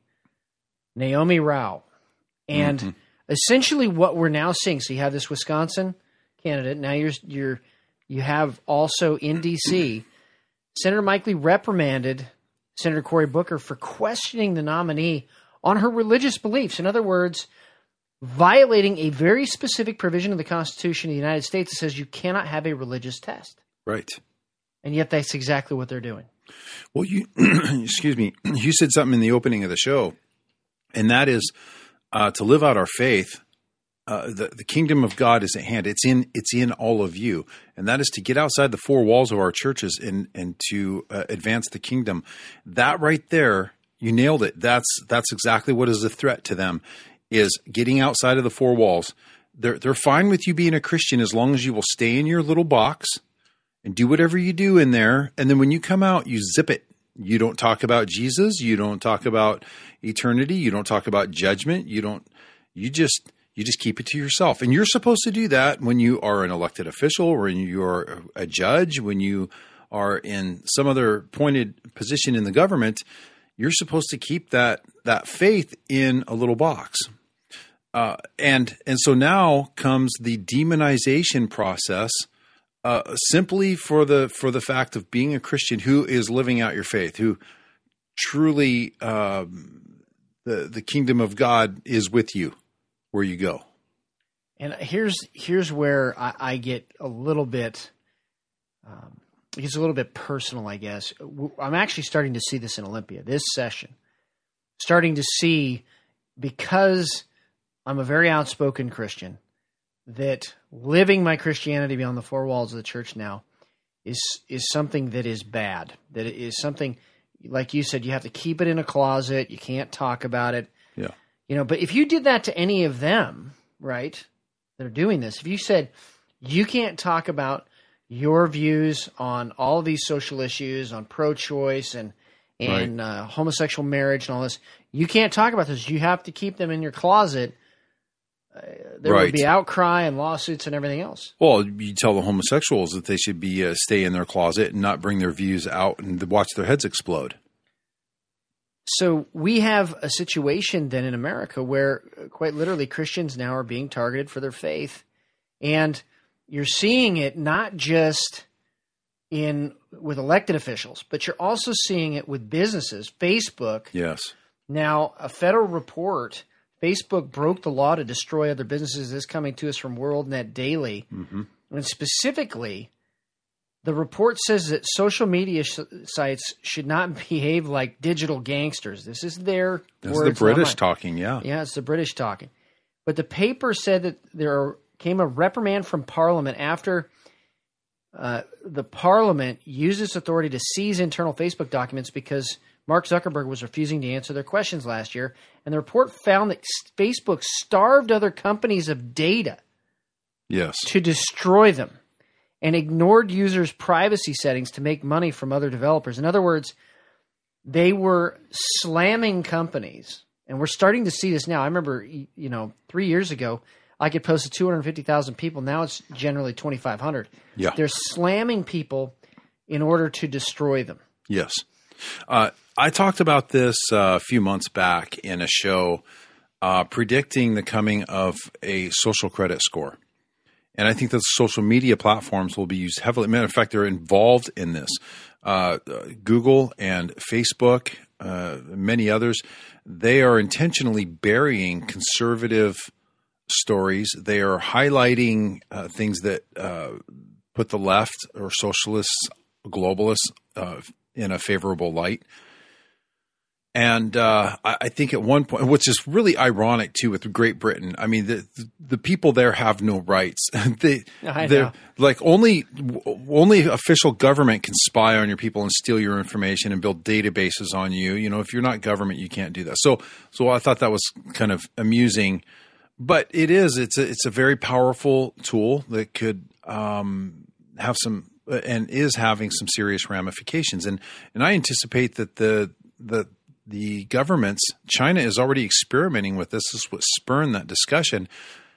Naomi Rao. And mm-hmm. essentially what we're now seeing, so you have this Wisconsin candidate, now you're, you're, you have also in D C, Senator Mike Lee reprimanded Senator Cory Booker for questioning the nominee on her religious beliefs. In other words, violating a very specific provision of the Constitution of the United States that says you cannot have a religious test. Right. And yet that's exactly what they're doing. Well, you, excuse me, you said something in the opening of the show, and that is uh, to live out our faith. Uh, the, the kingdom of God is at hand. It's in, it's in all of you. And that is to get outside the four walls of our churches and, and to uh, advance the kingdom. That right there, you nailed it. That's, that's exactly what is a threat to them, is getting outside of the four walls. They're, they're fine with you being a Christian as long as you will stay in your little box and do whatever you do in there. And then when you come out, you zip it. You don't talk about Jesus. You don't talk about eternity. You don't talk about judgment. You don't, you just, you just keep it to yourself. And you're supposed to do that when you are an elected official, or when you're a judge, when you are in some other appointed position in the government. You're supposed to keep that, that faith in a little box. Uh, and, and so now comes the demonization process, uh, simply for the, for the fact of being a Christian who is living out your faith, who truly, um, the, the kingdom of God is with you where you go. And here's, here's where I, I get a little bit, um, it's a little bit personal, I guess. I'm actually starting to see this in Olympia, this session. Starting to see, because I'm a very outspoken Christian, that living my Christianity beyond the four walls of the church now is is something that is bad. That it is something, like you said, you have to keep it in a closet. You can't talk about it. Yeah. You know, but if you did that to any of them, right, that are doing this, if you said, you can't talk about your views on all of these social issues, on pro-choice and and right. uh, homosexual marriage and all this, you can't talk about this. You have to keep them in your closet. Uh, there right. would be outcry and lawsuits and everything else. Well, you tell the homosexuals that they should be uh, stay in their closet and not bring their views out and watch their heads explode. So we have a situation then in America where quite literally Christians now are being targeted for their faith. And you're seeing it not just in with elected officials, but you're also seeing it with businesses. Facebook. Yes. Now, a federal report, Facebook broke the law to destroy other businesses. This is coming to us from WorldNet Daily. Mm-hmm. And specifically, the report says that social media sh- sites should not behave like digital gangsters. This is their That's words. the British talking, yeah. Yeah, it's the British talking. But the paper said that there are came a reprimand from Parliament after uh, the Parliament used its authority to seize internal Facebook documents because Mark Zuckerberg was refusing to answer their questions last year. And the report found that Facebook starved other companies of data yes. to destroy them and ignored users' privacy settings to make money from other developers. In other words, they were slamming companies. And we're starting to see this now. I remember, you know, three years ago, I could post to two hundred fifty thousand people. Now it's generally twenty-five hundred. Yeah. They're slamming people in order to destroy them. Yes. Uh, I talked about this uh, a few months back in a show uh, predicting the coming of a social credit score. And I think that social media platforms will be used heavily. Matter of fact, they're involved in this. Uh, Google and Facebook, uh, many others, they are intentionally burying conservative stories. They are highlighting uh, things that uh, put the left or socialists, globalists uh, in a favorable light. And uh, I, I think at one point, which is really ironic too, with Great Britain. I mean, the the people there have no rights. they I they're know. like only only official government can spy on your people and steal your information and build databases on you. You know, if you're not government, you can't do that. So so I thought that was kind of amusing. but it is it's a it's a very powerful tool that could um, have some and is having some serious ramifications. And and I anticipate that the the the governments, China is already experimenting with this. This is what spurred that discussion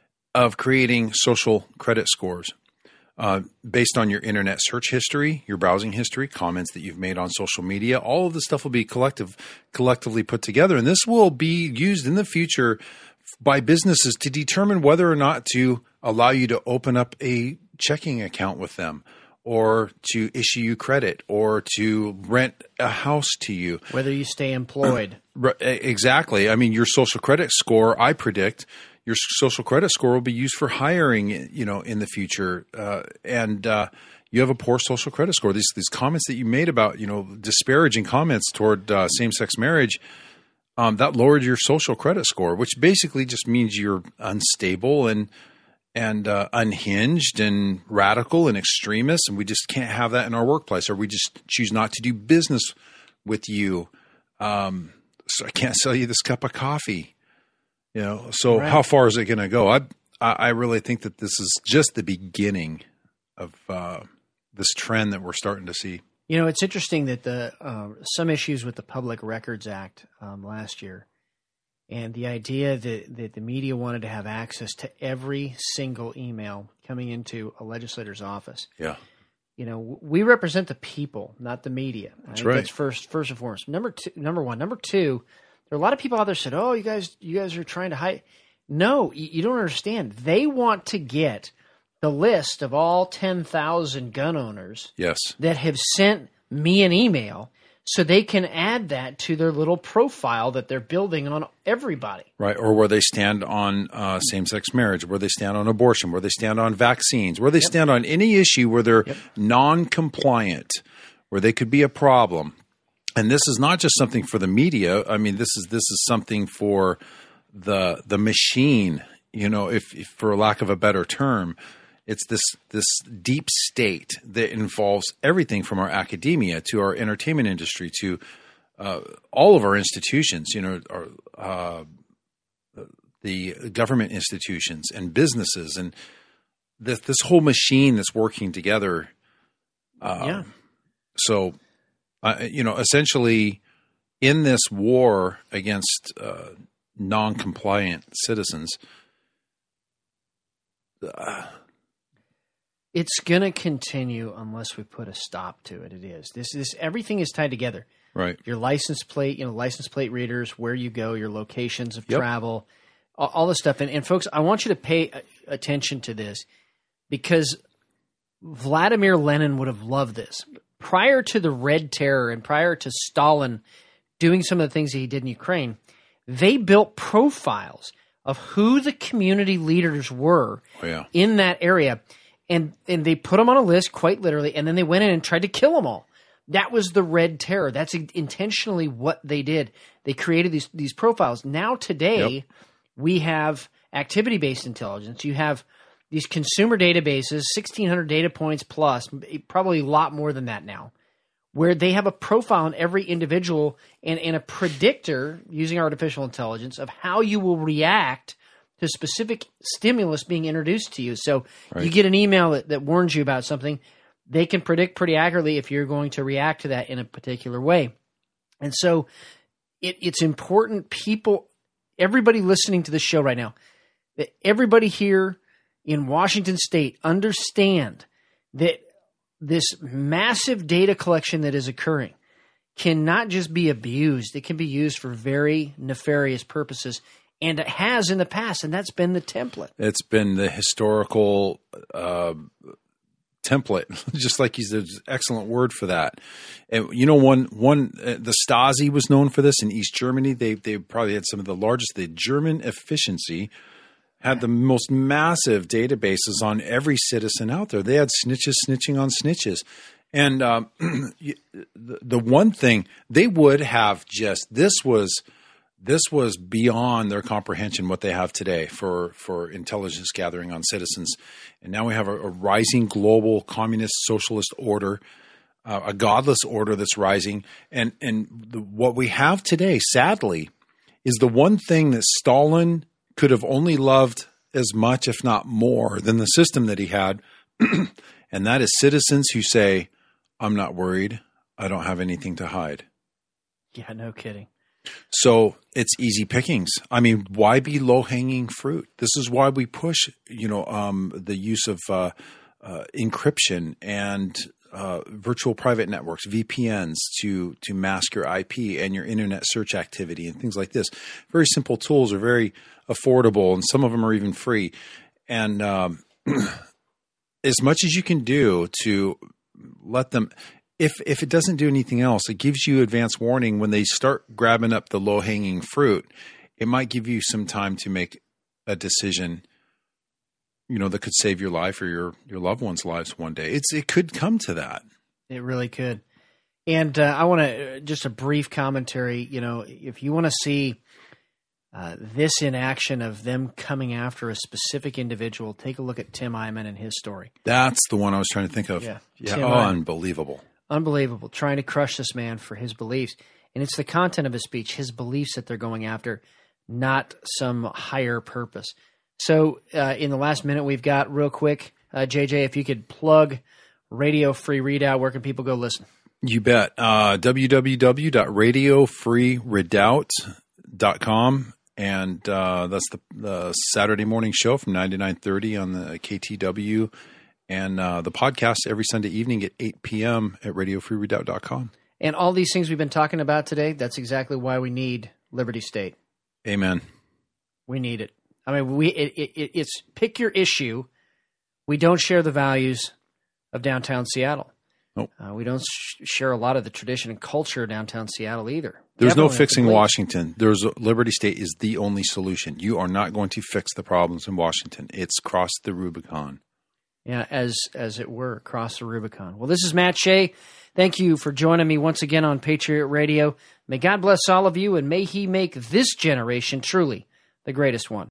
of creating social credit scores uh, based on your internet search history, your browsing history, comments that you've made on social media. All of this stuff will be collective, collectively put together, and this will be used in the future by businesses to determine whether or not to allow you to open up a checking account with them, or to issue you credit, or to rent a house to you. Whether you stay employed. Exactly. I mean, your social credit score, I predict, your social credit score will be used for hiring, you know, in the future. Uh, and uh, you have a poor social credit score. These these comments that you made about, you know, disparaging comments toward uh, same-sex marriage, um, that lowered your social credit score, which basically just means you're unstable and and uh, unhinged and radical and extremist, and we just can't have that in our workplace, or we just choose not to do business with you. Um, so I can't sell you this cup of coffee, you know. So right. How far is it going to go? I I really think that this is just the beginning of uh, this trend that we're starting to see. You know, it's interesting that the uh, some issues with the Public Records Act um, last year. And the idea that, that the media wanted to have access to every single email coming into a legislator's office. Yeah. You know, we represent the people, not the media. That's I think right. That's first, first and foremost. Number two, number one. Number two, there are a lot of people out there said, "Oh, you guys, you guys are trying to hide." No, you, you don't understand. They want to get the list of all ten thousand gun owners. Yes. That have sent me an email, so they can add that to their little profile that they're building on everybody. Right, or where they stand on uh, same-sex marriage, where they stand on abortion, where they stand on vaccines, where they yep. stand on any issue where they're yep. non-compliant, where they could be a problem. And this is not just something for the media. I mean, this is this is something for the the machine, you know, if, if for lack of a better term. It's this this deep state that involves everything from our academia to our entertainment industry to uh, all of our institutions, you know, our, uh, the government institutions and businesses, and this this whole machine that's working together. Um, yeah. So, uh, you know, essentially, in this war against uh, non-compliant citizens. Uh, It's going to continue unless we put a stop to it. It is. This is everything is tied together. Right. Your license plate, you know, license plate readers, where you go, your locations of yep. travel, all, all this stuff. And, and folks, I want you to pay attention to this because Vladimir Lenin would have loved this. Prior to the Red Terror and prior to Stalin doing some of the things that he did in Ukraine, they built profiles of who the community leaders were oh, yeah. in that area. And and they put them on a list, quite literally, and then they went in and tried to kill them all. That was the Red Terror. That's intentionally what they did. They created these these profiles. Now today, yep. we have activity-based intelligence. You have these consumer databases, sixteen hundred data points plus, probably a lot more than that now, where they have a profile on every individual and, and a predictor using artificial intelligence of how you will react to specific stimulus being introduced to you. So right. you get an email that, that warns you about something. They can predict pretty accurately if you're going to react to that in a particular way. And so it, it's important people, everybody listening to this show right now, that everybody here in Washington State understand that this massive data collection that is occurring cannot just be abused. It can be used for very nefarious purposes. And it has in the past, and that's been the template. It's been the historical uh, template, just like he's an excellent word for that. And you know, one one uh, the Stasi was known for this in East Germany. They they probably had some of the largest. The German efficiency had the most massive databases on every citizen out there. They had snitches snitching on snitches. And um, the, the one thing they would have just this was. This was beyond their comprehension what they have today for, for intelligence gathering on citizens. And now we have a, a rising global communist socialist order, uh, a godless order that's rising. And, and the, what we have today, sadly, is the one thing that Stalin could have only loved as much, if not more, than the system that he had. And that is citizens who say, I'm not worried. I don't have anything to hide. Yeah, no kidding. So it's easy pickings. I mean, why be low-hanging fruit? This is why we push, you know, um, the use of uh, uh, encryption and uh, virtual private networks, V P Ns, to to mask your I P and your internet search activity and things like this. Very simple tools are very affordable, and some of them are even free. And um, as much as you can do to let them. If if it doesn't do anything else, it gives you advance warning when they start grabbing up the low-hanging fruit. It might give you some time to make a decision, you know, that could save your life or your, your loved ones' lives one day. It's it could come to that. It really could. And uh, I want to, just a brief commentary, you know, if you want to see uh, this in action of them coming after a specific individual, take a look at Tim Eyman and his story. That's the one I was trying to think of. Yeah, yeah. Tim Oh, Eyman. Unbelievable. Unbelievable. Trying to crush this man for his beliefs. And it's the content of his speech, his beliefs that they're going after, not some higher purpose. So uh, in the last minute we've got, real quick, uh, J J, if you could plug Radio Free Redoubt, where can people go listen? You bet. Uh, w w w dot radio free redoubt dot com. And uh, that's the, the Saturday morning show from nine to nine thirty on the K T W. And uh, the podcast every Sunday evening at eight p.m. at radio free redoubt dot com. And all these things we've been talking about today, that's exactly why we need Liberty State. Amen. We need it. I mean, we it, it, it's pick your issue. We don't share the values of downtown Seattle. Nope. Uh, we don't sh- share a lot of the tradition and culture of downtown Seattle either. There's Definitely no fixing complete. Washington. There's Liberty State is the only solution. You are not going to fix the problems in Washington. It's crossed the Rubicon. Yeah, as as it were, across the Rubicon. Well, this is Matt Shea. Thank you for joining me once again on Patriot Radio. May God bless all of you, and may He make this generation truly the greatest one.